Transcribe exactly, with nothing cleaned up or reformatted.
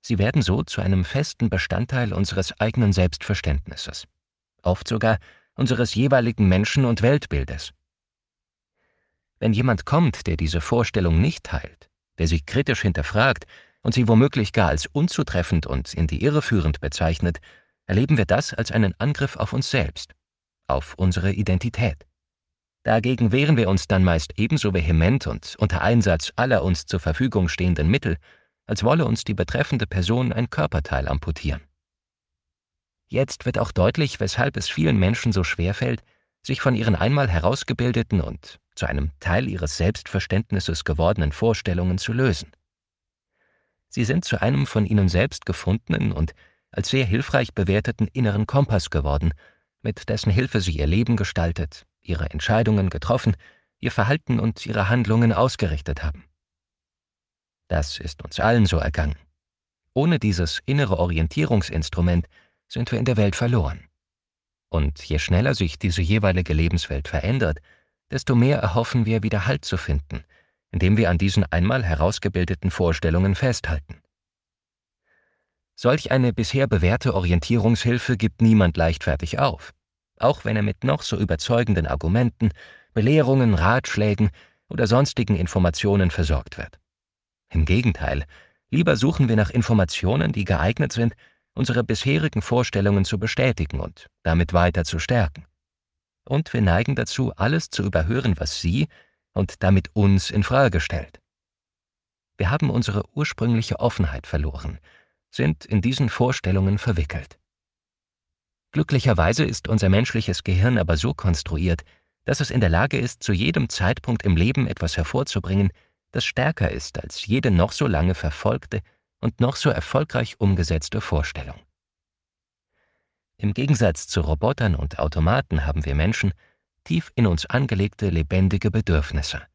Sie werden so zu einem festen Bestandteil unseres eigenen Selbstverständnisses, oft sogar unseres jeweiligen Menschen- und Weltbildes. Wenn jemand kommt, der diese Vorstellung nicht teilt, der sie kritisch hinterfragt und sie womöglich gar als unzutreffend und in die Irre führend bezeichnet, erleben wir das als einen Angriff auf uns selbst, auf unsere Identität. Dagegen wehren wir uns dann meist ebenso vehement und unter Einsatz aller uns zur Verfügung stehenden Mittel, als wolle uns die betreffende Person ein Körperteil amputieren. Jetzt wird auch deutlich, weshalb es vielen Menschen so schwerfällt, sich von ihren einmal herausgebildeten und zu einem Teil ihres Selbstverständnisses gewordenen Vorstellungen zu lösen. Sie sind zu einem von ihnen selbst gefundenen und als sehr hilfreich bewerteten inneren Kompass geworden, mit dessen Hilfe sie ihr Leben gestaltet, ihre Entscheidungen getroffen, ihr Verhalten und ihre Handlungen ausgerichtet haben. Das ist uns allen so ergangen. Ohne dieses innere Orientierungsinstrument sind wir in der Welt verloren. Und je schneller sich diese jeweilige Lebenswelt verändert, desto mehr erhoffen wir, wieder Halt zu finden, indem wir an diesen einmal herausgebildeten Vorstellungen festhalten. Solch eine bisher bewährte Orientierungshilfe gibt niemand leichtfertig auf, auch wenn er mit noch so überzeugenden Argumenten, Belehrungen, Ratschlägen oder sonstigen Informationen versorgt wird. Im Gegenteil, lieber suchen wir nach Informationen, die geeignet sind, unsere bisherigen Vorstellungen zu bestätigen und damit weiter zu stärken. Und wir neigen dazu, alles zu überhören, was sie und damit uns in Frage stellt. Wir haben unsere ursprüngliche Offenheit verloren, sind in diesen Vorstellungen verwickelt. Glücklicherweise ist unser menschliches Gehirn aber so konstruiert, dass es in der Lage ist, zu jedem Zeitpunkt im Leben etwas hervorzubringen, das stärker ist als jede noch so lange verfolgte und noch so erfolgreich umgesetzte Vorstellung. Im Gegensatz zu Robotern und Automaten haben wir Menschen tief in uns angelegte lebendige Bedürfnisse.